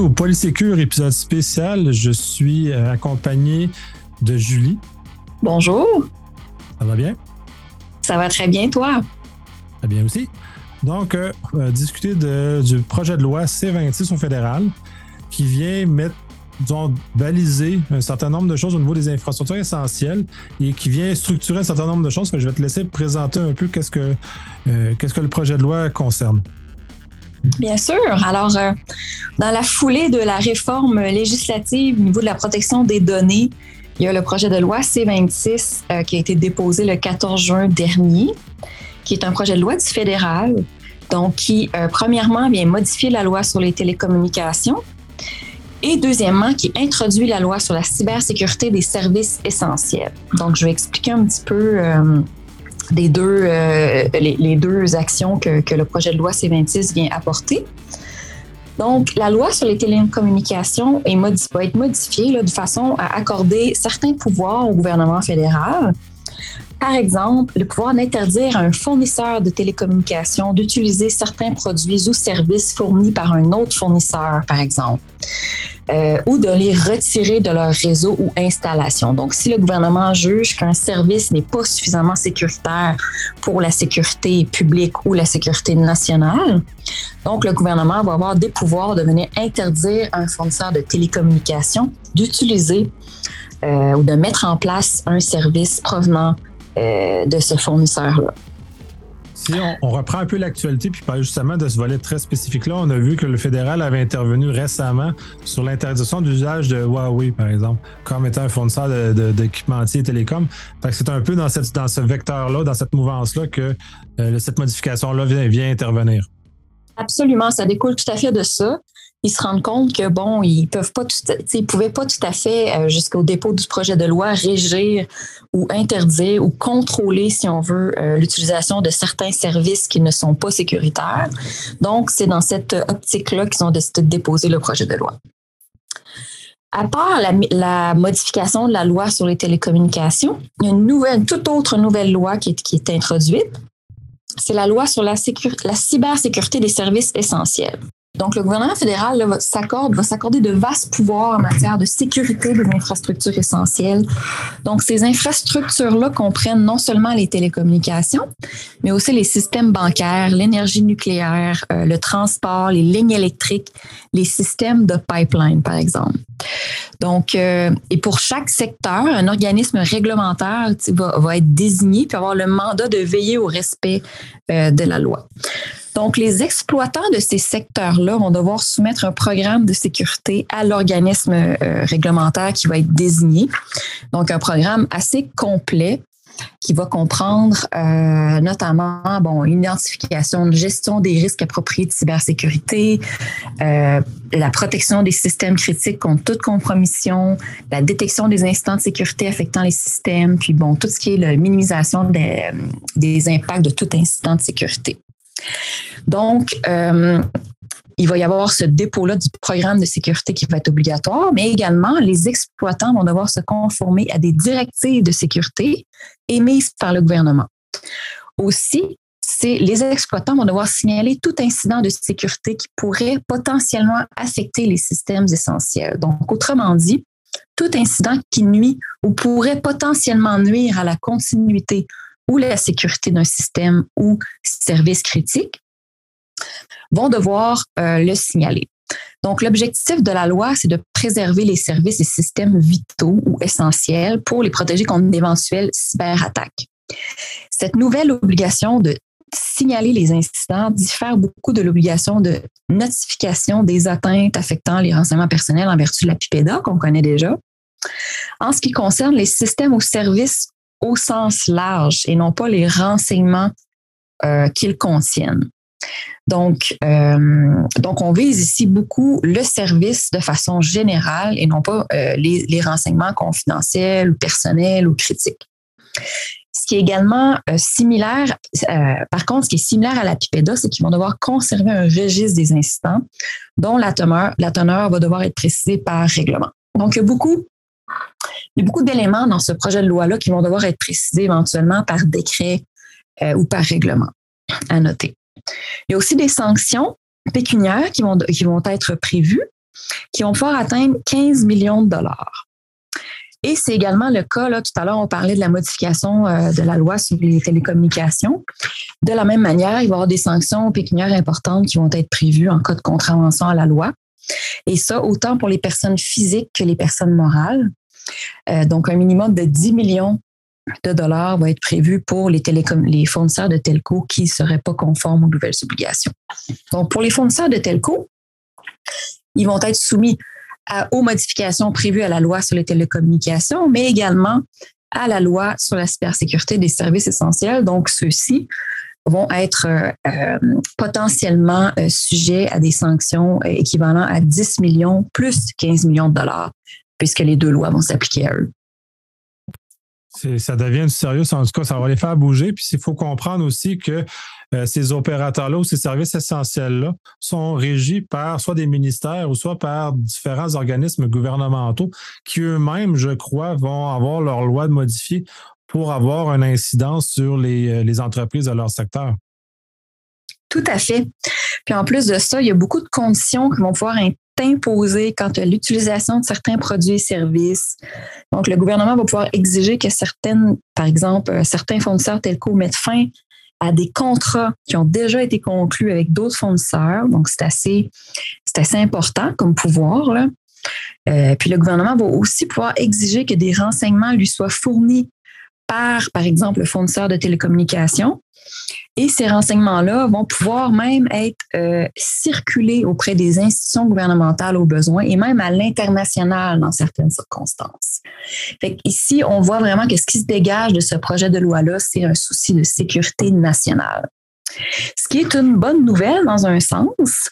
au Polysécure, épisode spécial. Je suis accompagné de Julie. Bonjour. Ça va bien? Ça va très bien, toi? Très bien aussi. Donc, discuter du projet de loi C-26 au fédéral qui vient baliser un certain nombre de choses au niveau des infrastructures essentielles et qui vient structurer un certain nombre de choses. Je vais te laisser présenter un peu qu'est-ce que le projet de loi concerne. Bien sûr. Alors, dans la foulée de la réforme législative au niveau de la protection des données, il y a le projet de loi C-26 qui a été déposé le 14 juin dernier, qui est un projet de loi du fédéral, donc qui, premièrement, vient modifier la loi sur les télécommunications et deuxièmement, qui introduit la loi sur la cybersécurité des services essentiels. Donc, je vais expliquer un petit peu les deux actions que le projet de loi C-26 vient apporter. Donc, la loi sur les télécommunications va être modifiée de façon à accorder certains pouvoirs au gouvernement fédéral. Par exemple, le pouvoir d'interdire à un fournisseur de télécommunications d'utiliser certains produits ou services fournis par un autre fournisseur, par exemple, ou de les retirer de leur réseau ou installation. Donc, si le gouvernement juge qu'un service n'est pas suffisamment sécuritaire pour la sécurité publique ou la sécurité nationale, donc le gouvernement va avoir des pouvoirs de venir interdire à un fournisseur de télécommunications d'utiliser ou de mettre en place un service provenant de ce fournisseur-là. Si on reprend un peu l'actualité puis parle justement de ce volet très spécifique-là, on a vu que le fédéral avait intervenu récemment sur l'interdiction d'usage de Huawei, par exemple, comme étant un fournisseur d'équipementiers télécom. Fait que c'est un peu dans ce vecteur-là, dans cette mouvance-là que cette modification-là vient intervenir. Absolument, ça découle tout à fait de ça. Ils se rendent compte que ils pouvaient pas tout à fait jusqu'au dépôt du projet de loi régir ou interdire ou contrôler, si on veut, l'utilisation de certains services qui ne sont pas sécuritaires. Donc, c'est dans cette optique-là qu'ils ont décidé de déposer le projet de loi. À part la modification de la loi sur les télécommunications, il y a une toute autre nouvelle loi qui est introduite. C'est la loi sur la cybersécurité des services essentiels. Donc, le gouvernement fédéral va s'accorder de vastes pouvoirs en matière de sécurité des infrastructures essentielles. Donc, ces infrastructures-là comprennent non seulement les télécommunications, mais aussi les systèmes bancaires, l'énergie nucléaire, le transport, les lignes électriques, les systèmes de pipeline, par exemple. Donc, et pour chaque secteur, un organisme réglementaire va être désigné puis avoir le mandat de veiller au respect de la loi. Donc, les exploitants de ces secteurs-là vont devoir soumettre un programme de sécurité à l'organisme réglementaire qui va être désigné. Donc, un programme assez complet qui va comprendre notamment une identification, une gestion des risques appropriés de cybersécurité, la protection des systèmes critiques contre toute compromission, la détection des incidents de sécurité affectant les systèmes, puis tout ce qui est la minimisation des impacts de tout incident de sécurité. Donc, il va y avoir ce dépôt-là du programme de sécurité qui va être obligatoire, mais également, les exploitants vont devoir se conformer à des directives de sécurité émises par le gouvernement. Aussi, les exploitants vont devoir signaler tout incident de sécurité qui pourrait potentiellement affecter les systèmes essentiels. Donc, autrement dit, tout incident qui nuit ou pourrait potentiellement nuire à la continuité ou la sécurité d'un système ou service critique, vont devoir le signaler. Donc, l'objectif de la loi, c'est de préserver les services et systèmes vitaux ou essentiels pour les protéger contre d'éventuelles cyberattaques. Cette nouvelle obligation de signaler les incidents diffère beaucoup de l'obligation de notification des atteintes affectant les renseignements personnels en vertu de la PIPEDA, qu'on connaît déjà. En ce qui concerne les systèmes ou services au sens large et non pas les renseignements qu'ils contiennent. Donc, on vise ici beaucoup le service de façon générale et non pas les renseignements confidentiels ou personnels ou critiques. Ce qui est également similaire, par contre, ce qui est similaire à la PIPEDA, c'est qu'ils vont devoir conserver un registre des incidents dont la teneur va devoir être précisée par règlement. Donc, il y a beaucoup d'éléments dans ce projet de loi-là qui vont devoir être précisés éventuellement par décret ou par règlement, à noter. Il y a aussi des sanctions pécuniaires qui vont être prévues. qui vont pouvoir atteindre 15 millions de dollars. Et c'est également le cas, là, tout à l'heure, on parlait de la modification de la loi sur les télécommunications. De la même manière, il va y avoir des sanctions pécuniaires importantes qui vont être prévues en cas de contravention à la loi. Et ça, autant pour les personnes physiques que les personnes morales. Donc, un minimum de 10 millions de dollars va être prévu pour les fournisseurs de telco qui ne seraient pas conformes aux nouvelles obligations. Donc, pour les fournisseurs de telco, ils vont être soumis aux modifications prévues à la loi sur les télécommunications, mais également à la loi sur la cybersécurité des services essentiels. Donc, ceux-ci vont être potentiellement sujets à des sanctions équivalentes à 10 millions plus 15 millions de dollars, puisque les deux lois vont s'appliquer à eux. Ça devient du sérieux, en tout cas, ça va les faire bouger. Puis il faut comprendre aussi que ces opérateurs-là ou ces services essentiels-là sont régis par soit des ministères ou soit par différents organismes gouvernementaux qui eux-mêmes, je crois, vont avoir leur loi de modifier pour avoir une incidence sur les entreprises de leur secteur. Tout à fait. Puis en plus de ça, il y a beaucoup de conditions qui vont pouvoir être imposées quant à l'utilisation de certains produits et services. Donc, le gouvernement va pouvoir exiger que par exemple, certains fournisseurs telco mettent fin à des contrats qui ont déjà été conclus avec d'autres fournisseurs. Donc, c'est assez important comme pouvoir, là. Puis le gouvernement va aussi pouvoir exiger que des renseignements lui soient fournis par exemple, le fournisseur de télécommunications. Et ces renseignements-là vont pouvoir même être circulés auprès des institutions gouvernementales au besoin et même à l'international dans certaines circonstances. Fait qu'ici, on voit vraiment que ce qui se dégage de ce projet de loi-là, c'est un souci de sécurité nationale. Ce qui est une bonne nouvelle dans un sens,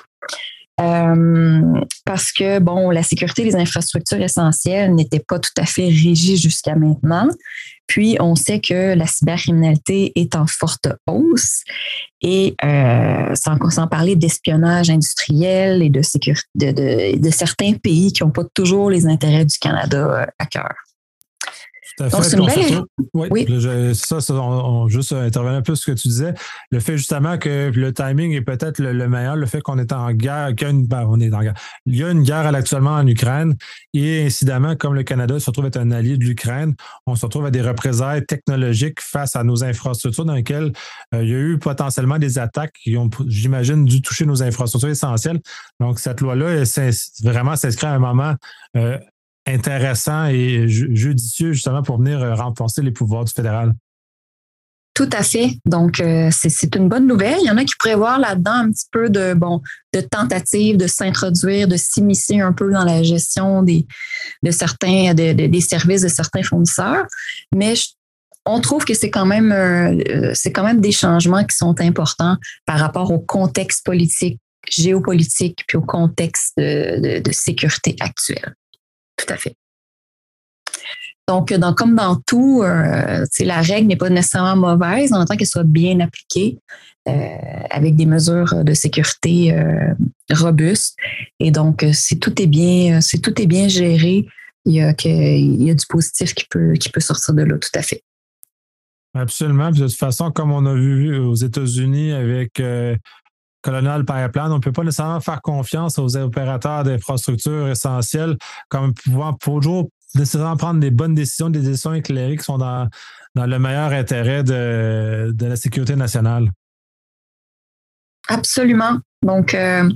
parce que, bon, la sécurité des infrastructures essentielles n'était pas tout à fait régie jusqu'à maintenant. Puis, on sait que la cybercriminalité est en forte hausse et sans parler d'espionnage industriel et de certains pays qui n'ont pas toujours les intérêts du Canada à cœur. Donc, c'est une belle... Oui. Juste intervenir un peu sur ce que tu disais. Le fait justement que le timing est peut-être le meilleur, le fait qu'on est en guerre, on est en guerre. Il y a une guerre actuellement en Ukraine et incidemment, comme le Canada se retrouve être un allié de l'Ukraine, on se retrouve à des représailles technologiques face à nos infrastructures dans lesquelles il y a eu potentiellement des attaques qui ont, j'imagine, dû toucher nos infrastructures essentielles. Donc, cette loi-là, vraiment s'inscrit à un moment intéressant et judicieux justement pour venir renforcer les pouvoirs du fédéral. Tout à fait. Donc, c'est une bonne nouvelle. Il y en a qui pourraient voir là-dedans un petit peu de tentatives de s'introduire, de s'immiscer un peu dans la gestion des services de certains fournisseurs. Mais on trouve que c'est quand même des changements qui sont importants par rapport au contexte politique, géopolitique, puis au contexte de sécurité actuel. Tout à fait. Donc, comme dans tout, la règle n'est pas nécessairement mauvaise en tant qu'elle soit bien appliquée avec des mesures de sécurité robustes. Et donc, si tout est bien géré, il y a du positif qui peut sortir de là, tout à fait. Absolument. Puis de toute façon, comme on a vu aux États-Unis avec Colonial Pipeline, on ne peut pas nécessairement faire confiance aux opérateurs d'infrastructures essentielles comme pouvant toujours nécessairement prendre des bonnes décisions, des décisions éclairées qui sont dans le meilleur intérêt de la sécurité nationale. Absolument. Donc,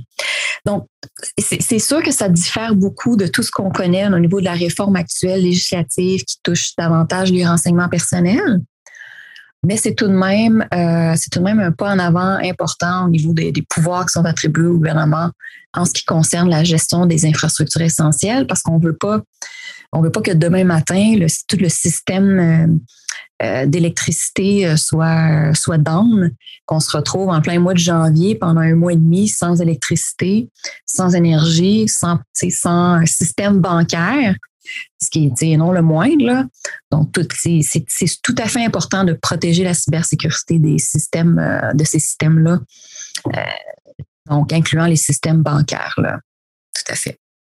c'est sûr que ça diffère beaucoup de tout ce qu'on connaît au niveau de la réforme actuelle législative qui touche davantage les renseignements personnels. Mais c'est tout de même un pas en avant important au niveau des pouvoirs qui sont attribués au gouvernement en ce qui concerne la gestion des infrastructures essentielles, parce qu'on veut pas que demain matin tout le système d'électricité soit down, qu'on se retrouve en plein mois de janvier pendant un mois et demi sans électricité, sans énergie, sans un système bancaire. Ce qui est non le moindre, là. Donc, c'est tout à fait important de protéger la cybersécurité de ces systèmes-là, donc incluant les systèmes bancaires, là. Tout à fait.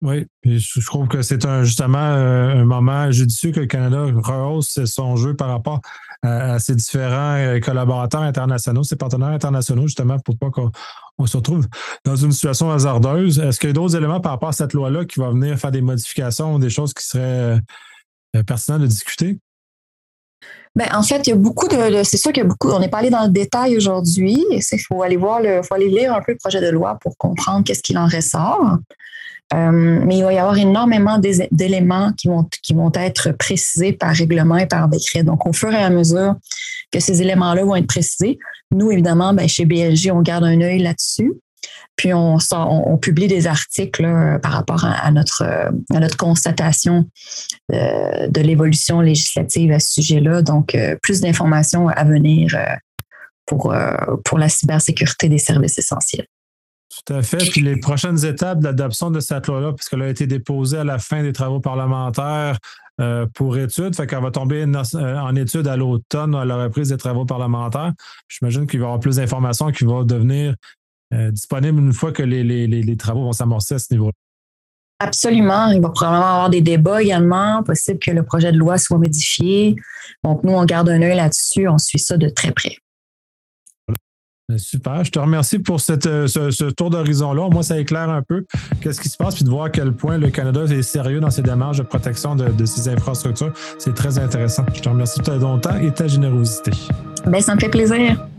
Oui, puis je trouve que c'est justement un moment judicieux que le Canada rehausse son jeu par rapport à ses différents collaborateurs internationaux, ses partenaires internationaux, justement, pour pas qu'on se retrouve dans une situation hasardeuse. Est-ce qu'il y a d'autres éléments par rapport à cette loi-là qui va venir faire des modifications, des choses qui seraient pertinentes de discuter? Ben, en fait, il y a beaucoup c'est sûr qu'il y a beaucoup, on n'est pas allé dans le détail aujourd'hui. Il faut aller faut aller lire un peu le projet de loi pour comprendre qu'est-ce qu'il en ressort. Mais il va y avoir énormément d'éléments qui vont être précisés par règlement et par décret. Donc, au fur et à mesure que ces éléments-là vont être précisés, nous, évidemment, ben, chez BLJ, on garde un œil là-dessus. Puis, on publie des articles là, par rapport à notre constatation de l'évolution législative à ce sujet-là. Donc, plus d'informations à venir pour la cybersécurité des services essentiels. Tout à fait. Puis les prochaines étapes de l'adoption de cette loi-là, puisqu'elle a été déposée à la fin des travaux parlementaires pour étude, fait qu'elle va tomber en étude à l'automne à la reprise des travaux parlementaires. J'imagine qu'il va y avoir plus d'informations qui vont devenir disponibles une fois que les travaux vont s'amorcer à ce niveau-là. Absolument. Il va probablement avoir des débats également. Possible que le projet de loi soit modifié. Donc, nous, on garde un œil là-dessus. On suit ça de très près. Super. Je te remercie pour ce tour d'horizon-là. Moi, ça éclaire un peu qu'est-ce qui se passe puis de voir à quel point le Canada est sérieux dans ses démarches de protection de ses infrastructures. C'est très intéressant. Je te remercie de ton temps et ta générosité. Bien, ça me fait plaisir.